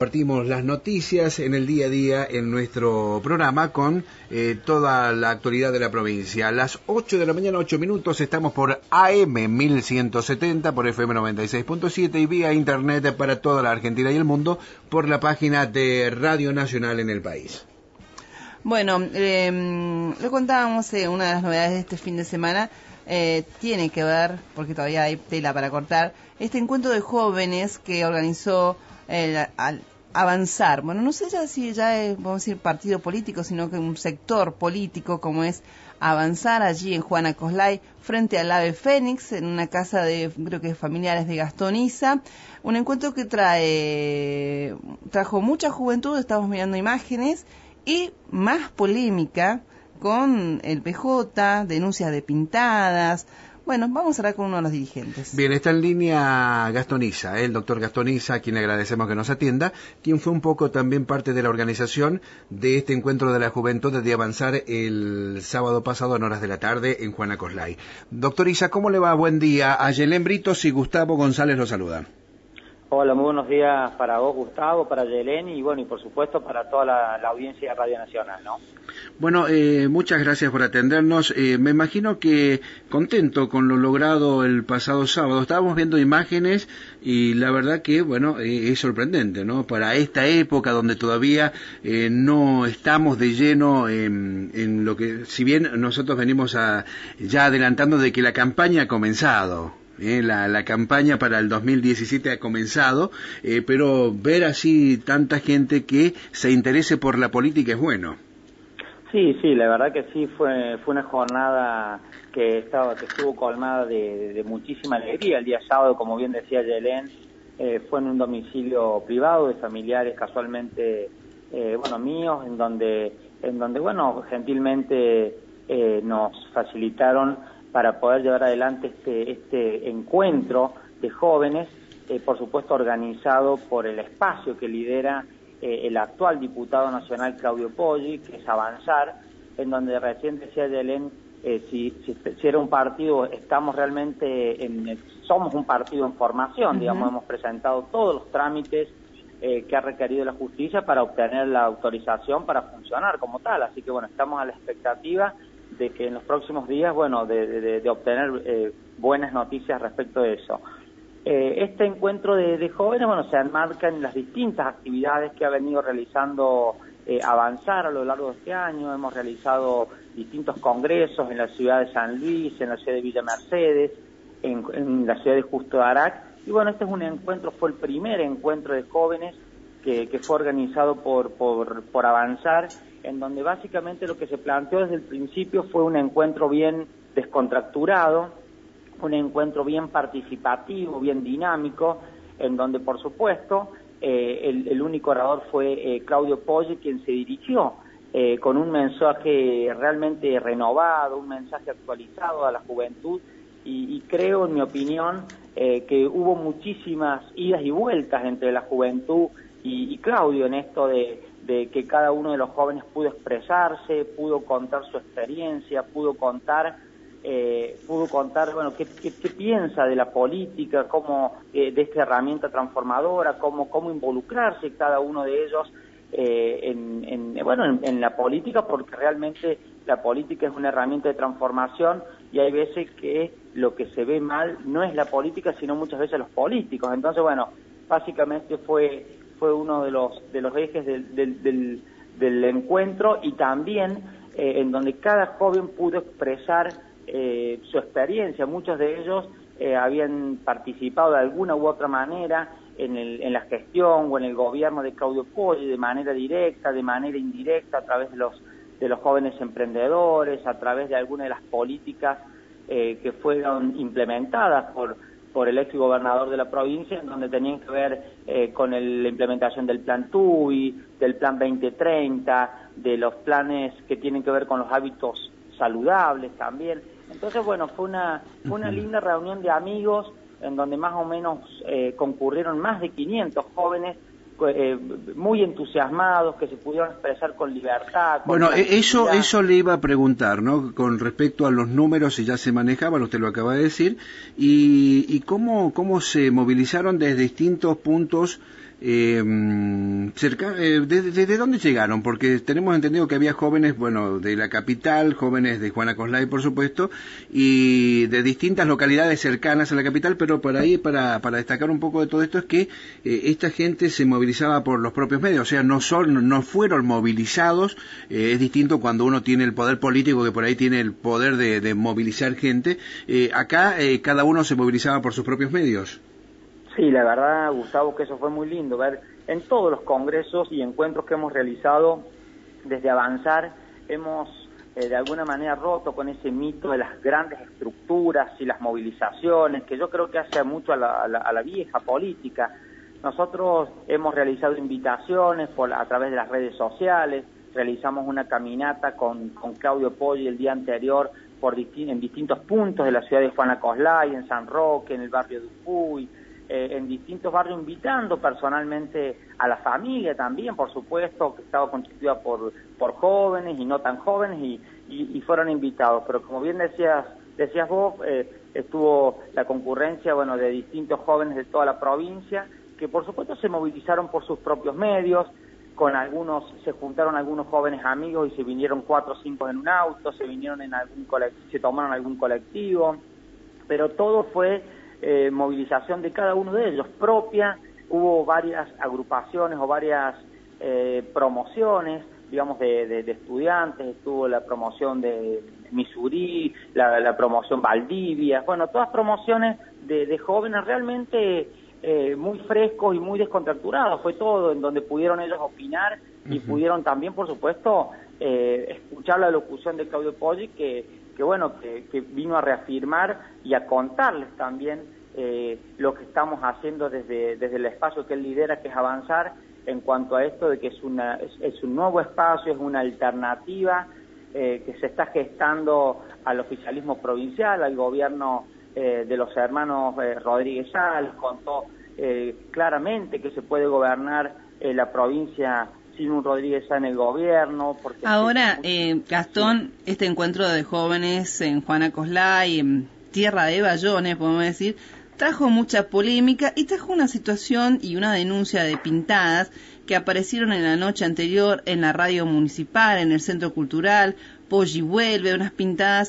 Compartimos las noticias en el día a día en nuestro programa con toda la actualidad de la provincia. A las 8 de la mañana, 8 minutos, estamos por AM 1170, por FM 96.7 y vía internet para toda la Argentina y el mundo por la página de Radio Nacional en el país. Bueno, lo contábamos, una de las novedades de este fin de semana tiene que ver, porque todavía hay tela para cortar, este encuentro de jóvenes que organizó al Avanzar. Bueno, no sé si ya es, vamos a decir, partido político, sino que un sector político como es Avanzar, allí en Juana Coslay, frente al Ave Fénix, en una casa de, creo que familiares de Gastón Issa. Un encuentro que trajo mucha juventud, estamos mirando imágenes, y más polémica con el PJ, denuncias de pintadas. Bueno, vamos a hablar con uno de los dirigentes. Bien, está en línea Gastón Issa, el doctor Gastón Issa, a quien le agradecemos que nos atienda, quien fue un poco también parte de la organización de este encuentro de la juventud de Avanzar el sábado pasado en horas de la tarde en Juana Coslay. Doctor Issa, ¿cómo le va? Buen día. A Yelén Britos y Gustavo González lo saluda. Hola, muy buenos días para vos, Gustavo, para Yelén y bueno, y por supuesto para toda la audiencia de Radio Nacional, ¿no? Bueno, muchas gracias por atendernos. Me imagino que contento con lo logrado el pasado sábado. Estábamos viendo imágenes y la verdad que, bueno, es sorprendente, ¿no? Para esta época donde todavía no estamos de lleno en lo que, si bien nosotros venimos ya adelantando de que la campaña ha comenzado. La campaña para el 2017 ha comenzado, pero ver así tanta gente que se interese por la política es bueno. Sí, la verdad que sí, fue una jornada que estuvo colmada de muchísima alegría. El día sábado, como bien decía Yelén, fue en un domicilio privado de familiares casualmente, míos, en donde gentilmente nos facilitaron para poder llevar adelante este encuentro de jóvenes, por supuesto organizado por el espacio que lidera el actual diputado nacional Claudio Poggi, que es Avanzar, en donde recién decía Yelén, si era un partido, estamos realmente somos un partido en formación, digamos, hemos presentado todos los trámites que ha requerido la justicia para obtener la autorización para funcionar como tal, así que bueno, estamos a la expectativa de que en los próximos días, de obtener buenas noticias respecto de eso. Este encuentro de jóvenes, se enmarca en las distintas actividades que ha venido realizando Avanzar a lo largo de este año. Hemos realizado distintos congresos en la ciudad de San Luis, en la ciudad de Villa Mercedes, en la ciudad de Justo de Arac. Y bueno, este es un encuentro, fue el primer encuentro de jóvenes que fue organizado por Avanzar, en donde básicamente lo que se planteó desde el principio fue un encuentro bien descontracturado, un encuentro bien participativo, bien dinámico, en donde por supuesto el único orador fue Claudio Poggi, quien se dirigió con un mensaje realmente renovado, un mensaje actualizado a la juventud, y creo, en mi opinión, que hubo muchísimas idas y vueltas entre la juventud y Claudio en esto de que cada uno de los jóvenes pudo expresarse, pudo contar su experiencia, pudo contar qué piensa de la política, cómo de esta herramienta transformadora, cómo involucrarse cada uno de ellos en la política, porque realmente la política es una herramienta de transformación y hay veces que lo que se ve mal no es la política, sino muchas veces los políticos. Entonces, básicamente fue uno de los ejes del encuentro, y también en donde cada joven pudo expresar su experiencia. Muchos de ellos habían participado de alguna u otra manera en la gestión o en el gobierno de Claudio Poggi, de manera directa, de manera indirecta, a través de los jóvenes emprendedores, a través de algunas de las políticas que fueron implementadas por el ex gobernador de la provincia, en donde tenían que ver con la implementación del Plan TUI, del Plan 2030, de los planes que tienen que ver con los hábitos saludables también. Entonces, fue una linda reunión de amigos, en donde más o menos concurrieron más de 500 jóvenes, muy entusiasmados, que se pudieron expresar con libertad. Eso le iba a preguntar, ¿no? Con respecto a los números, si ya se manejaban, usted lo acaba de decir, y cómo se movilizaron desde distintos puntos ¿desde dónde llegaron? Porque tenemos entendido que había jóvenes, bueno, de la capital, jóvenes de Juana Coslay, por supuesto, y de distintas localidades cercanas a la capital, pero por ahí, para destacar un poco de todo esto, es que esta gente se movilizaba por los propios medios, o sea, no fueron movilizados. Es distinto cuando uno tiene el poder político, que por ahí tiene el poder de movilizar gente. Acá cada uno se movilizaba por sus propios medios. Sí, la verdad, Gustavo, que eso fue muy lindo, ver en todos los congresos y encuentros que hemos realizado desde Avanzar, hemos de alguna manera roto con ese mito de las grandes estructuras y las movilizaciones, que yo creo que hace mucho a la vieja política. Nosotros hemos realizado invitaciones a través de las redes sociales, realizamos una caminata con Claudio Poggi el día anterior en distintos puntos de la ciudad de Juana Coslay, en San Roque, en el barrio de Ujuy, en distintos barrios, invitando personalmente a la familia también, por supuesto, que estaba constituida por jóvenes y no tan jóvenes, y fueron invitados. Pero como bien decías vos, estuvo la concurrencia, bueno, de distintos jóvenes de toda la provincia, que por supuesto se movilizaron por sus propios medios. Con algunos, se juntaron algunos jóvenes amigos y se vinieron 4 o 5 en un auto, se vinieron se tomaron algún colectivo, pero todo fue movilización de cada uno de ellos, propia. Hubo varias agrupaciones o varias promociones, digamos, de estudiantes. Estuvo la promoción de Misurí, la promoción Valdivia, bueno, todas promociones de jóvenes realmente muy frescos y muy descontracturados. Fue todo en donde pudieron ellos opinar y pudieron también, por supuesto, escuchar la locución de Claudio Poggi, que vino a reafirmar y a contarles también lo que estamos haciendo desde el espacio que él lidera, que es Avanzar, en cuanto a esto de que es un nuevo espacio, es una alternativa que se está gestando al oficialismo provincial, al gobierno de los hermanos Rodríguez Sá. Les contó claramente que se puede gobernar la provincia sin un Rodríguez Sá en el gobierno. Porque ahora, Gastón, este encuentro de jóvenes en Juana Coslay, en tierra de Bayones, podemos decir, trajo mucha polémica y trajo una situación y una denuncia de pintadas que aparecieron en la noche anterior en la radio municipal, en el centro cultural. Poggi vuelve, unas pintadas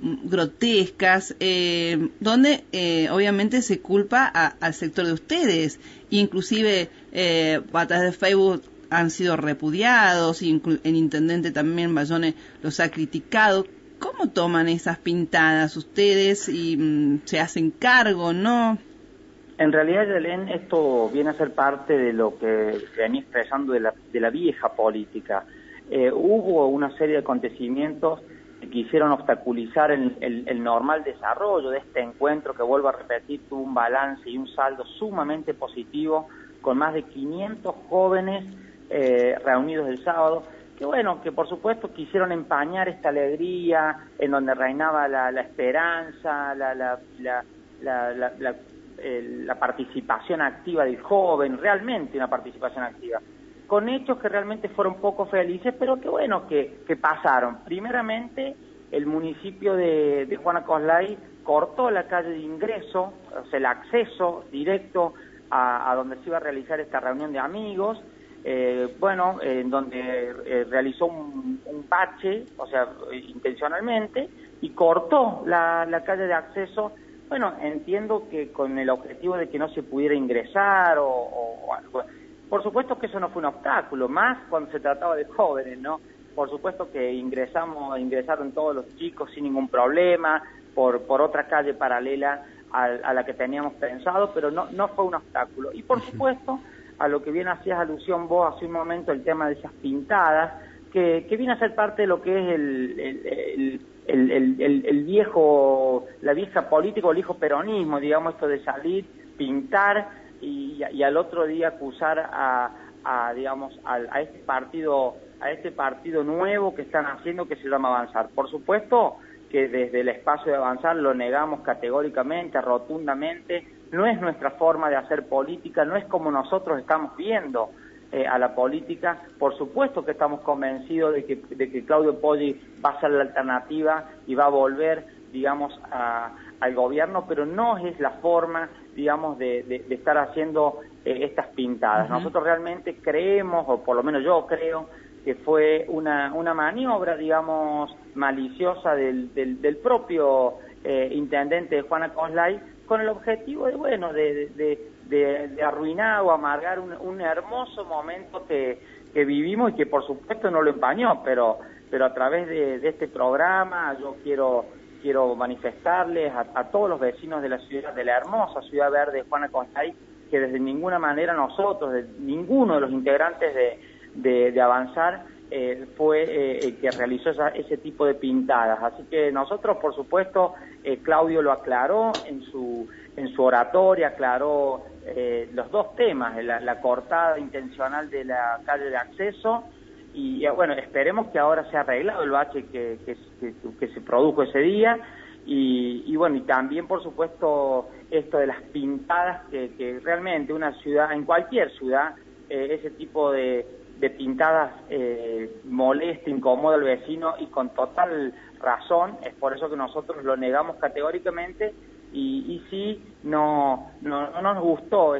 grotescas, donde obviamente se culpa al sector de ustedes, inclusive a través de Facebook han sido repudiados, y el intendente también Bayones los ha criticado. ¿Cómo toman esas pintadas ustedes y se hacen cargo, no? En realidad, Yelén, esto viene a ser parte de lo que venía expresando de la vieja política. Hubo una serie de acontecimientos que quisieron obstaculizar el normal desarrollo de este encuentro, que, vuelvo a repetir, tuvo un balance y un saldo sumamente positivo, con más de 500 jóvenes reunidos el sábado, que por supuesto quisieron empañar esta alegría en donde reinaba la esperanza, la participación activa del joven, realmente una participación activa, con hechos que realmente fueron poco felices, pero que pasaron. Primeramente, el municipio de Juana Coslay cortó la calle de ingreso, o sea, el acceso directo a donde se iba a realizar esta reunión de amigos, en donde realizó un bache, o sea, intencionalmente, y cortó la calle de acceso. Bueno, entiendo que con el objetivo de que no se pudiera ingresar o algo. Por supuesto que eso no fue un obstáculo, más cuando se trataba de jóvenes, ¿no? Por supuesto que ingresaron todos los chicos sin ningún problema, por otra calle paralela a la que teníamos pensado, pero no fue un obstáculo. Y por supuesto, a lo que bien hacías alusión vos hace un momento, el tema de esas pintadas, que viene a ser parte de lo que es la vieja política, o el viejo peronismo, digamos, esto de salir, pintar y al otro día acusar a este partido nuevo que están haciendo, que se llama Avanzar. Por supuesto que desde el espacio de Avanzar lo negamos categóricamente, rotundamente. No es nuestra forma de hacer política, no es como nosotros estamos viendo a la política. Por supuesto que estamos convencidos de que Claudio Poggi va a ser la alternativa y va a volver, digamos, al gobierno, pero no es la forma digamos, de estar haciendo estas pintadas. Nosotros realmente creemos, o por lo menos yo creo, que fue una maniobra, digamos, maliciosa del propio intendente Juana Coslay, con el objetivo de, bueno, de arruinar o amargar un hermoso momento que vivimos y que por supuesto no lo empañó, pero a través de este programa yo quiero manifestarles a todos los vecinos de la ciudad, de la hermosa ciudad verde de Juana Coslay, que desde ninguna manera nosotros, ninguno de los integrantes de Avanzar fue el que realizó ese tipo de pintadas. Así que nosotros, por supuesto, Claudio lo aclaró en su oratoria, aclaró los dos temas, la cortada intencional de la calle de acceso, y bueno, esperemos que ahora se ha arreglado el bache que se produjo ese día, y bueno, y también, por supuesto, esto de las pintadas, que realmente una ciudad, en cualquier ciudad, ese tipo de pintadas molesta, incomoda al vecino, y con total razón. Es por eso que nosotros lo negamos categóricamente, y sí, no nos gustó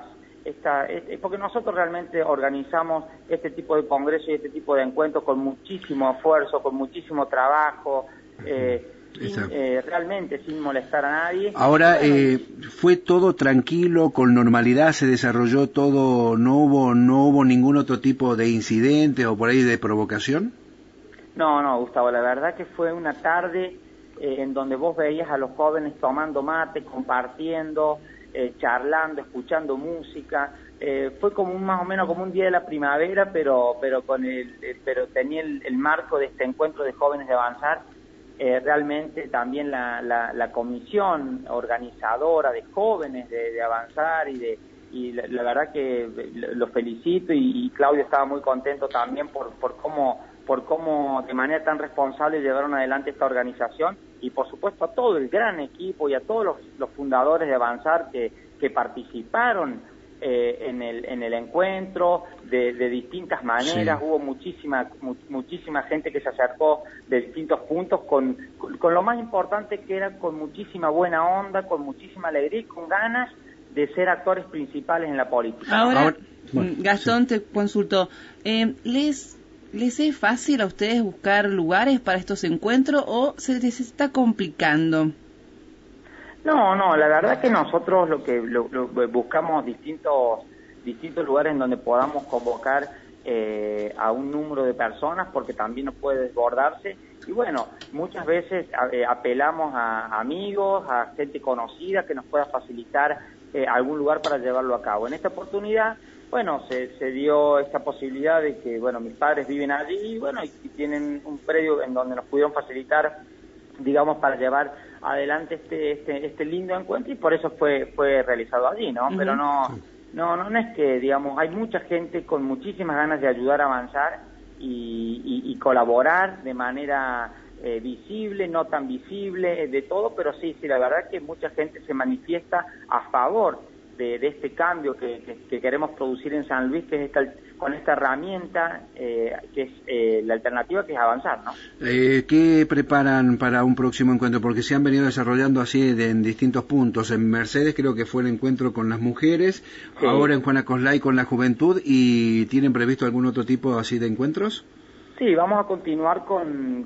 porque nosotros realmente organizamos este tipo de congresos y este tipo de encuentros con muchísimo esfuerzo, con muchísimo trabajo, realmente sin molestar a nadie. Ahora, ¿fue todo tranquilo, con normalidad, se desarrolló todo, no hubo ningún otro tipo de incidente o por ahí de provocación? No, Gustavo, la verdad que fue una tarde en donde vos veías a los jóvenes tomando mate, compartiendo, charlando, escuchando música. Fue como más o menos como un día de la primavera, pero tenía el marco de este encuentro de jóvenes de Avanzar. Realmente también la comisión organizadora de jóvenes de Avanzar, y la verdad que los felicito, y Claudio estaba muy contento también por cómo de manera tan responsable llevaron adelante esta organización, y por supuesto a todo el gran equipo y a todos los fundadores de Avanzar que participaron en el encuentro de distintas maneras. Sí. Hubo muchísima gente que se acercó de distintos puntos con lo más importante, que era con muchísima buena onda, con muchísima alegría y con ganas de ser actores principales en la política. Ahora bueno, Gastón, sí, te consulto, ¿les es fácil a ustedes buscar lugares para estos encuentros o se les está complicando? No, la verdad que nosotros lo buscamos distintos lugares en donde podamos convocar a un número de personas, porque también no puede desbordarse, y bueno, muchas veces apelamos a amigos, a gente conocida que nos pueda facilitar algún lugar para llevarlo a cabo. En esta oportunidad, bueno, se dio esta posibilidad de que, bueno, mis padres viven allí, y bueno, y tienen un predio en donde nos pudieron facilitar, digamos, para llevar adelante este lindo encuentro, y por eso fue realizado allí, ¿no? Pero no es que, digamos, hay mucha gente con muchísimas ganas de ayudar a Avanzar y colaborar de manera visible, no tan visible, de todo, pero sí, la verdad que mucha gente se manifiesta a favor de este cambio que queremos producir en San Luis, que es con esta herramienta que es la alternativa, que es Avanzar, ¿no? ¿Qué preparan para un próximo encuentro? Porque se han venido desarrollando así en distintos puntos. En Mercedes creo que fue el encuentro con las mujeres, sí. Ahora en Juana Coslay con la juventud, ¿y tienen previsto algún otro tipo así de encuentros? Sí, vamos a continuar con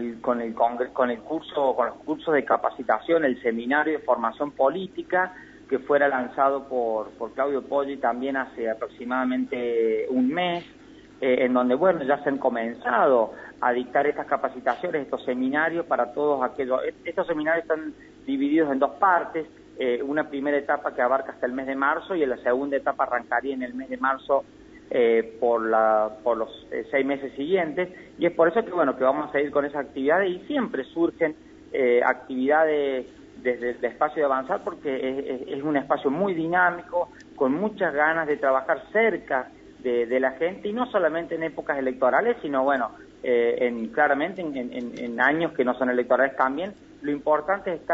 los cursos de capacitación, el seminario de formación política, que fuera lanzado por Claudio Poggi también hace aproximadamente un mes, en donde, bueno, ya se han comenzado a dictar estas capacitaciones, estos seminarios para todos aquellos. Estos seminarios están divididos en dos partes, una primera etapa que abarca hasta el mes de marzo, y la segunda etapa arrancaría en el mes de marzo por los 6 meses siguientes, y es por eso que, bueno, que vamos a seguir con esas actividades, y siempre surgen actividades desde el espacio de Avanzar, porque es un espacio muy dinámico, con muchas ganas de trabajar cerca de la gente, y no solamente en épocas electorales, sino, bueno, claramente en años que no son electorales también. Lo importante es estar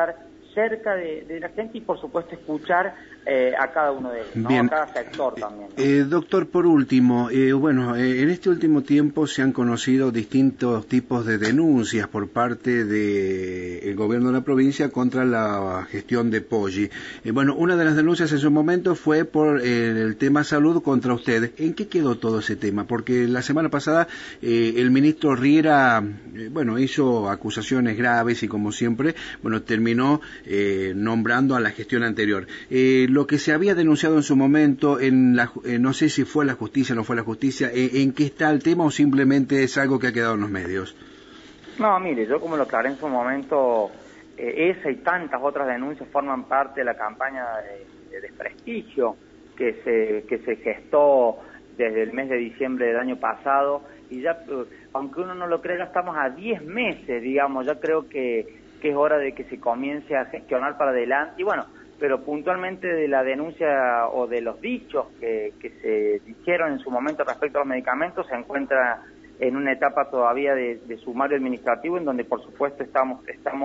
cerca de la gente y, por supuesto, escuchar a cada uno de ellos, ¿no? A cada sector también, ¿no? Doctor, por último, en este último tiempo se han conocido distintos tipos de denuncias por parte del gobierno de la provincia contra la gestión de Poggi. Una de las denuncias en su momento fue por el tema salud contra ustedes. ¿En qué quedó todo ese tema? Porque la semana pasada el ministro Riera, hizo acusaciones graves y, como siempre, terminó nombrando a la gestión anterior. Lo que se había denunciado en su momento, no sé si fue la justicia o no fue la justicia, ¿en qué está el tema o simplemente es algo que ha quedado en los medios? No, mire, yo como lo aclaré en su momento, esa y tantas otras denuncias forman parte de la campaña de desprestigio que se gestó desde el mes de diciembre del año pasado, y ya, aunque uno no lo crea, ya estamos a 10 meses, digamos, ya creo que es hora de que se comience a gestionar para adelante, y pero puntualmente de la denuncia o de los dichos que se dijeron en su momento respecto a los medicamentos, se encuentra en una etapa todavía de sumario administrativo, en donde por supuesto estamos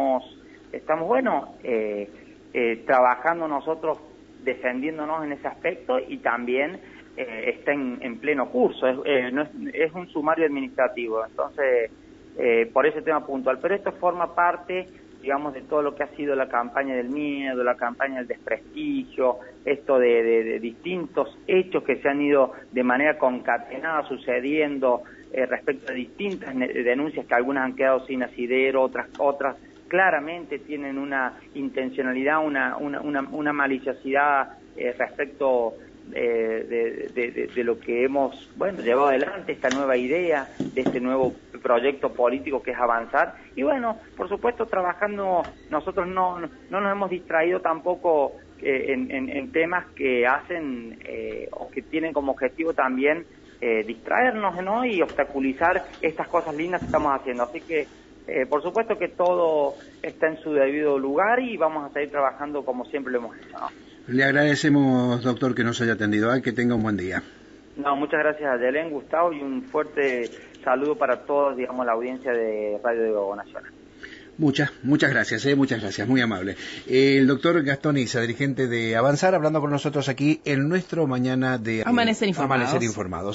trabajando nosotros, defendiéndonos en ese aspecto, y también está en pleno curso, es un sumario administrativo, entonces por ese tema puntual, pero esto forma parte, digamos, de todo lo que ha sido la campaña del miedo, la campaña del desprestigio, esto de distintos hechos que se han ido de manera concatenada sucediendo respecto a distintas denuncias, que algunas han quedado sin asidero, otras claramente tienen una intencionalidad, una maliciosidad respecto de lo que hemos llevado adelante, esta nueva idea, de este nuevo proyecto político que es avanzar, y por supuesto trabajando, nosotros no nos hemos distraído tampoco en temas que hacen o que tienen como objetivo también distraernos, ¿no? Y obstaculizar estas cosas lindas que estamos haciendo, así que por supuesto que todo está en su debido lugar y vamos a seguir trabajando como siempre lo hemos hecho, ¿no? Le agradecemos, doctor, que nos haya atendido. Que tenga un buen día. No, muchas gracias a Yelén, Gustavo, y un fuerte saludo para todos, digamos, la audiencia de Radio Nacional. Muchas gracias, muy amable. El doctor Gastón Isa, dirigente de Avanzar, hablando con nosotros aquí en nuestro mañana de Amanecer Informados.